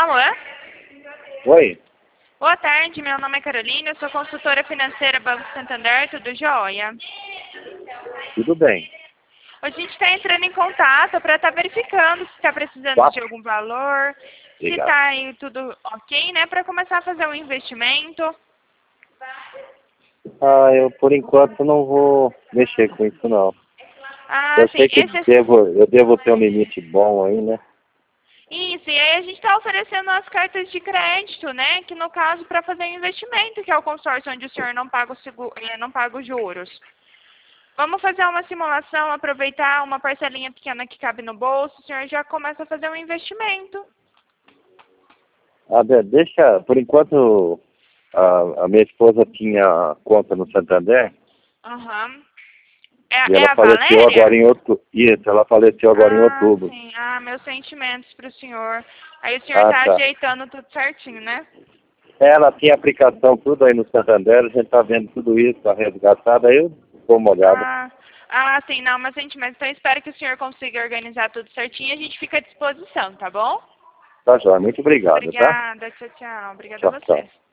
Alô? Oi, Boa tarde, meu nome é Carolina, eu sou consultora financeira Banco Santander, tudo jóia? tudo bem. Hoje a gente está entrando em contato para estar verificando se está precisando Tá? de algum valor, se Obrigado. está aí tudo ok, né, para começar a fazer um investimento. Eu por enquanto não vou mexer com isso não. Ah, Eu sim, sei que eu devo ter um limite bom aí, né? Isso, e aí a gente está oferecendo as cartas de crédito, né, que no caso para fazer um investimento, que é o consórcio onde o senhor não paga, não paga os juros. Vamos fazer uma simulação, aproveitar uma parcelinha pequena que cabe no bolso, o senhor já começa a fazer um investimento. Deixa, por enquanto a minha esposa tinha conta no Santander Aham. e É ela a faleceu Valéria? agora em outubro. Isso, ela faleceu agora em Ah, outubro. sim. Ah, meus sentimentos para o senhor. Aí o senhor Ah, tá tá. ajeitando tudo certinho, né? Ela tinha aplicação tudo aí no Santander, a gente tá vendo tudo isso, tá resgatado, aí eu dou uma olhada. Sim, não, meus sentimentos. Então espero que o senhor consiga organizar tudo certinho e a gente fica à disposição, tá bom? Tá, joia. Muito obrigado, tá? Obrigada, tchau, tchau. Obrigada a Tchau, tchau. você.